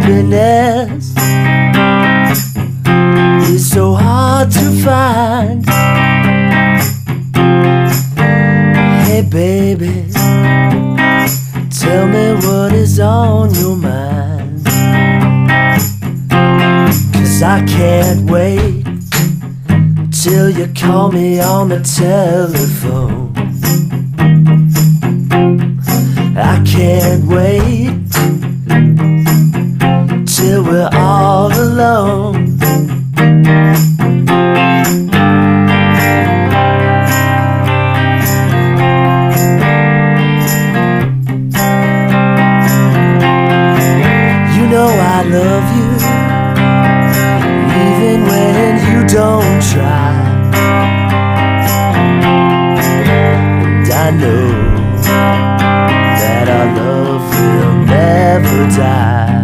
happiness is so hard to find. Hey baby, tell me what is on your mind, 'cause I can't wait till you call me on the telephone. I can't wait till we're all alone. You know I love you, even when you don't try. And I know that our love will never die.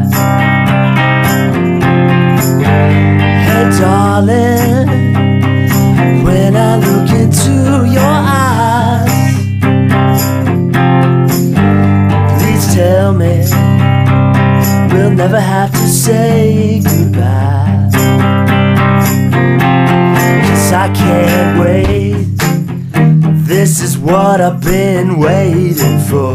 Hey darling, when I look into your eyes, please tell me we'll never have to say goodbye. 'Cause I can't wait, this is what I've been waiting for.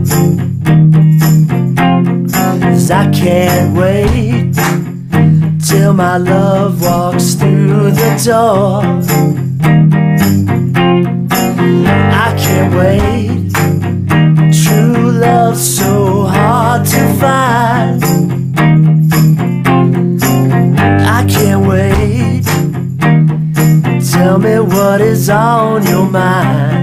'Cause I can't wait till my love walks through the door. I can't wait, true love's so hard to find. I can't wait, tell me what is on your mind.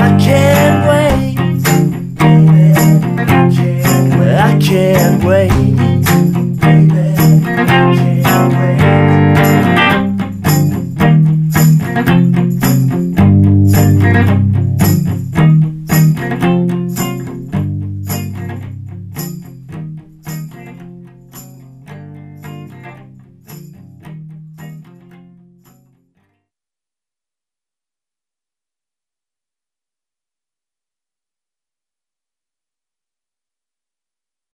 Can't wait.